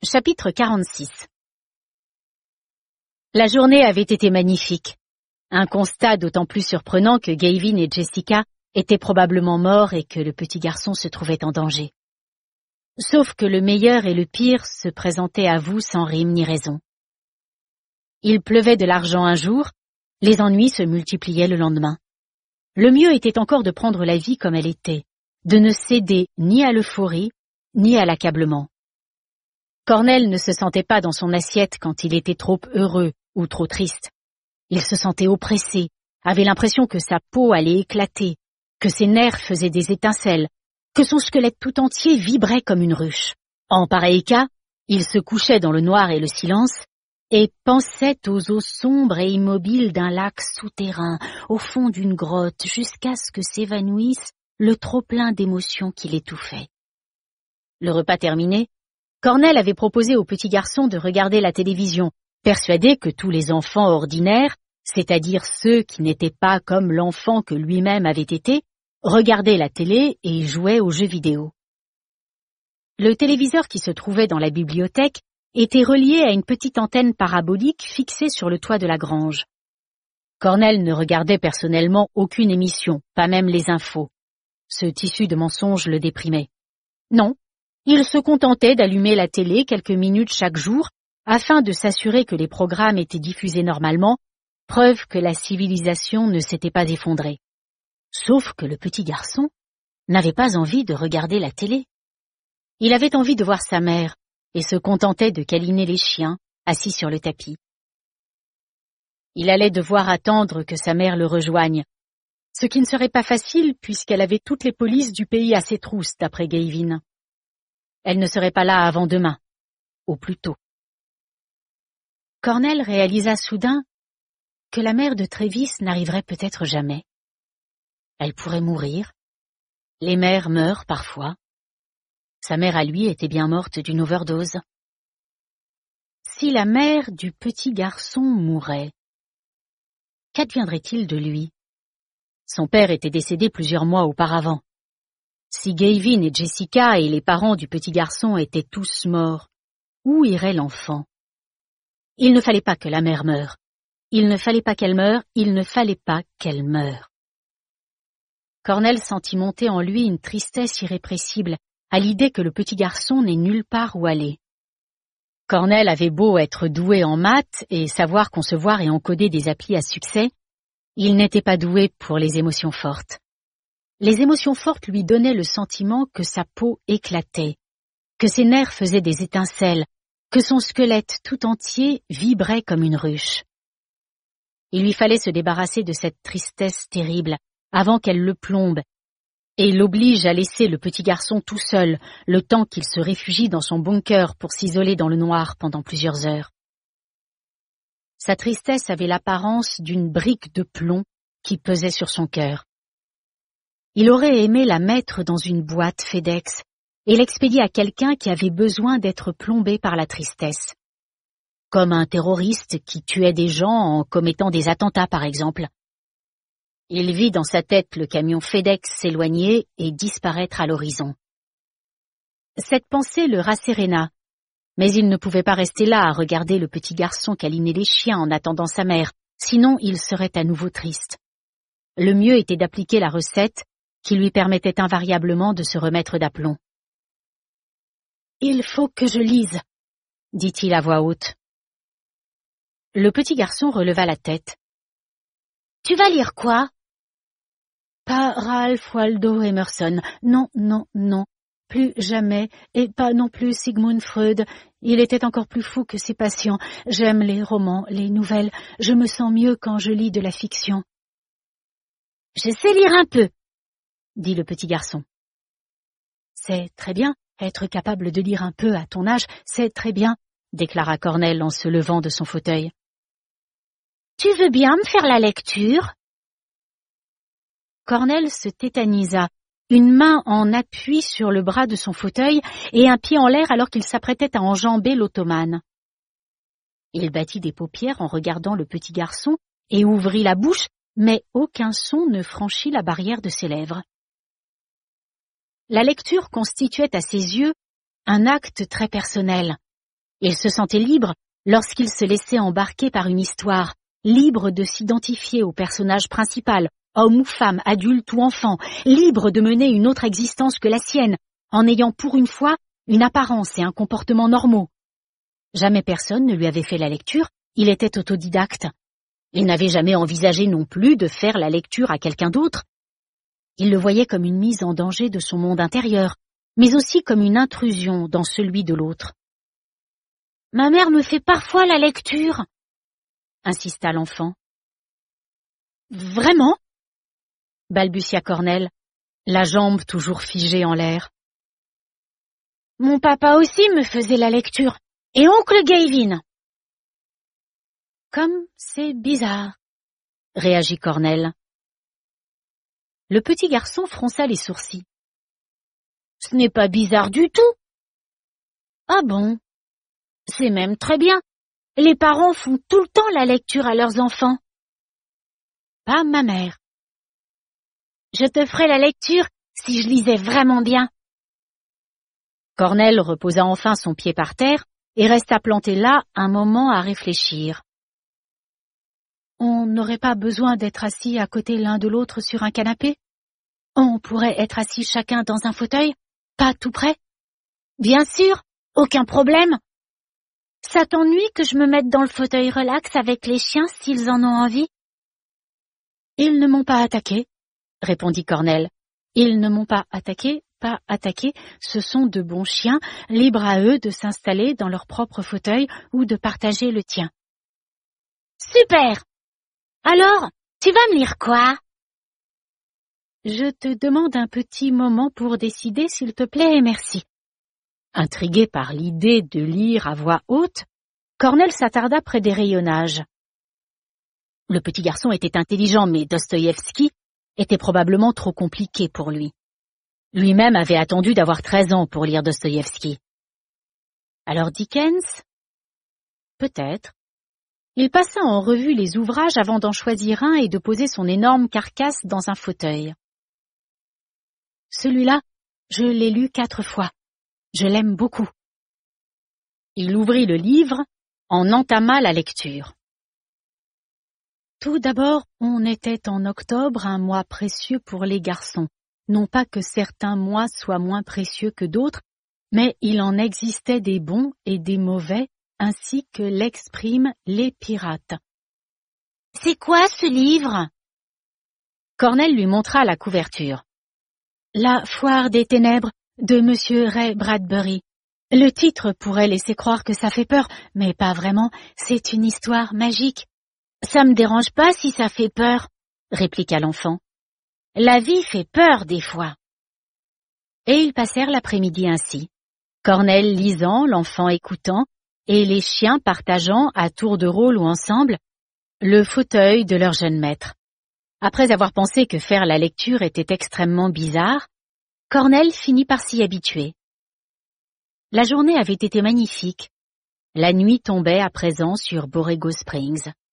Chapitre 46. La journée avait été magnifique. Un constat d'autant plus surprenant que Gavin et Jessica étaient probablement morts et que le petit garçon se trouvait en danger. Sauf que le meilleur et le pire se présentaient à vous sans rime ni raison. Il pleuvait de l'argent un jour, les ennuis se multipliaient le lendemain. Le mieux était encore de prendre la vie comme elle était, de ne céder ni à l'euphorie, ni à l'accablement. Cornell ne se sentait pas dans son assiette quand il était trop heureux ou trop triste. Il se sentait oppressé, avait l'impression que sa peau allait éclater, que ses nerfs faisaient des étincelles, que son squelette tout entier vibrait comme une ruche. En pareil cas, il se couchait dans le noir et le silence et pensait aux eaux sombres et immobiles d'un lac souterrain, au fond d'une grotte, jusqu'à ce que s'évanouisse le trop-plein d'émotions qui l'étouffait. Le repas terminé, Cornell avait proposé au petit garçon de regarder la télévision, persuadé que tous les enfants ordinaires, c'est-à-dire ceux qui n'étaient pas comme l'enfant que lui-même avait été, regardaient la télé et jouaient aux jeux vidéo. Le téléviseur qui se trouvait dans la bibliothèque était relié à une petite antenne parabolique fixée sur le toit de la grange. Cornell ne regardait personnellement aucune émission, pas même les infos. Ce tissu de mensonges le déprimait. Non. Il se contentait d'allumer la télé quelques minutes chaque jour afin de s'assurer que les programmes étaient diffusés normalement, preuve que la civilisation ne s'était pas effondrée. Sauf que le petit garçon n'avait pas envie de regarder la télé. Il avait envie de voir sa mère et se contentait de câliner les chiens assis sur le tapis. Il allait devoir attendre que sa mère le rejoigne, ce qui ne serait pas facile puisqu'elle avait toutes les polices du pays à ses trousses, d'après Gavin. Elle ne serait pas là avant demain, au plus tôt. Cornell réalisa soudain que la mère de Travis n'arriverait peut-être jamais. Elle pourrait mourir. Les mères meurent parfois. Sa mère à lui était bien morte d'une overdose. Si la mère du petit garçon mourait, qu'adviendrait-il de lui? Son père était décédé plusieurs mois auparavant. Si Gavin et Jessica et les parents du petit garçon étaient tous morts, où irait l'enfant? Il ne fallait pas que la mère meure. Il ne fallait pas qu'elle meure, il ne fallait pas qu'elle meure. Cornell sentit monter en lui une tristesse irrépressible à l'idée que le petit garçon n'ait nulle part où aller. Cornell avait beau être doué en maths et savoir concevoir et encoder des applis à succès, il n'était pas doué pour les émotions fortes. Les émotions fortes lui donnaient le sentiment que sa peau éclatait, que ses nerfs faisaient des étincelles, que son squelette tout entier vibrait comme une ruche. Il lui fallait se débarrasser de cette tristesse terrible avant qu'elle le plombe et l'oblige à laisser le petit garçon tout seul le temps qu'il se réfugie dans son bunker pour s'isoler dans le noir pendant plusieurs heures. Sa tristesse avait l'apparence d'une brique de plomb qui pesait sur son cœur. Il aurait aimé la mettre dans une boîte FedEx et l'expédier à quelqu'un qui avait besoin d'être plombé par la tristesse. Comme un terroriste qui tuait des gens en commettant des attentats, par exemple. Il vit dans sa tête le camion FedEx s'éloigner et disparaître à l'horizon. Cette pensée le rasséréna, mais il ne pouvait pas rester là à regarder le petit garçon câliner les chiens en attendant sa mère, sinon il serait à nouveau triste. Le mieux était d'appliquer la recette qui lui permettait invariablement de se remettre d'aplomb. « Il faut que je lise », dit-il à voix haute. Le petit garçon releva la tête. « Tu vas lire quoi ?»« Pas Ralph Waldo Emerson. Non, non, non. Plus jamais. Et pas non plus Sigmund Freud. Il était encore plus fou que ses patients. J'aime les romans, les nouvelles. Je me sens mieux quand je lis de la fiction. »« Je sais lire un peu, » dit le petit garçon. « C'est très bien, être capable de lire un peu à ton âge, c'est très bien, » déclara Cornell en se levant de son fauteuil. « Tu veux bien me faire la lecture ?» Cornell se tétanisa, une main en appui sur le bras de son fauteuil et un pied en l'air alors qu'il s'apprêtait à enjamber l'ottomane. Il battit des paupières en regardant le petit garçon et ouvrit la bouche, mais aucun son ne franchit la barrière de ses lèvres. La lecture constituait à ses yeux un acte très personnel, Il se sentait libre lorsqu'il se laissait embarquer par une histoire, libre de s'identifier au personnage principal, homme ou femme, adulte ou enfant, libre de mener une autre existence que la sienne, en ayant pour une fois une apparence et un comportement normaux. Jamais personne ne lui avait fait la lecture, il était autodidacte. Il n'avait jamais envisagé non plus de faire la lecture à quelqu'un d'autre. Il le voyait comme une mise en danger de son monde intérieur, mais aussi comme une intrusion dans celui de l'autre. « Ma mère me fait parfois la lecture », insista l'enfant. « Vraiment ?» balbutia Cornell, la jambe toujours figée en l'air. « Mon papa aussi me faisait la lecture, et oncle Gavin. »« Comme c'est bizarre, » réagit Cornell. Le petit garçon fronça les sourcils. « Ce n'est pas bizarre du tout. »« Ah bon? C'est même très bien. Les parents font tout le temps la lecture à leurs enfants. »« Pas ma mère. »« Je te ferai la lecture si je lisais vraiment bien. » Cornell reposa enfin son pied par terre et resta planté là un moment à réfléchir. « On n'aurait pas besoin d'être assis à côté l'un de l'autre sur un canapé? On pourrait être assis chacun dans un fauteuil, pas tout près? »« Bien sûr, aucun problème. Ça t'ennuie que je me mette dans le fauteuil relax avec les chiens s'ils en ont envie? »« Ils ne m'ont pas attaqué, » répondit Cornell. « Ils ne m'ont pas attaqué, ce sont de bons chiens, libres à eux de s'installer dans leur propre fauteuil ou de partager le tien. »« Super! Alors, tu vas me lire quoi? » « Je te demande un petit moment pour décider, s'il te plaît, et merci. » Intrigué par l'idée de lire à voix haute, Cornell s'attarda près des rayonnages. Le petit garçon était intelligent, mais Dostoïevski était probablement trop compliqué pour lui. Lui-même avait attendu d'avoir 13 ans pour lire Dostoïevski. Alors Dickens? Peut-être. Il passa en revue les ouvrages avant d'en choisir un et de poser son énorme carcasse dans un fauteuil. Celui-là, je l'ai lu 4 fois. Je l'aime beaucoup. Il ouvrit le livre, en entama la lecture. Tout d'abord, on était en octobre, un mois précieux pour les garçons. Non pas que certains mois soient moins précieux que d'autres, mais il en existait des bons et des mauvais, ainsi que l'expriment les pirates. « C'est quoi ce livre ?» Cornell lui montra la couverture. « La foire des ténèbres de Monsieur Ray Bradbury. Le titre pourrait laisser croire que ça fait peur, mais pas vraiment, c'est une histoire magique. »« Ça me dérange pas si ça fait peur, » répliqua l'enfant. « La vie fait peur des fois. » Et ils passèrent l'après-midi ainsi, Cornell lisant, l'enfant écoutant, et les chiens partageant, à tour de rôle ou ensemble, le fauteuil de leur jeune maître. Après avoir pensé que faire la lecture était extrêmement bizarre, Cornell finit par s'y habituer. La journée avait été magnifique. La nuit tombait à présent sur Borrego Springs.